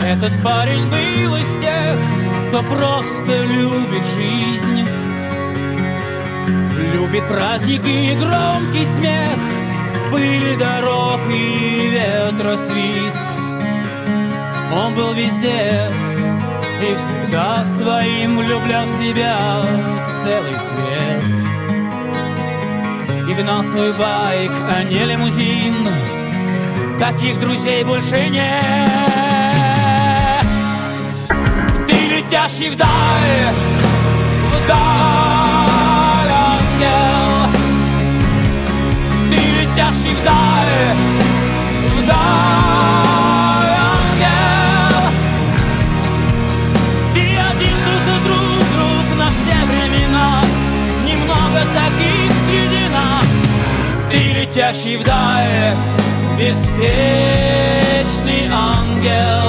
Этот парень был из тех, кто просто любит жизнь, любит праздники и громкий смех, пыль дорог и ветросвист. Он был везде и всегда своим влюблял в себя целый свет. И гнал свой байк, а не лимузин. Таких друзей больше нет. Ты летящий вдаль, вдаль, ангел. Ты летящий вдаль, вдаль, ангел. И один друг на все времена. Немного таких среди нас. Ты летящий вдаль, беспечный ангел.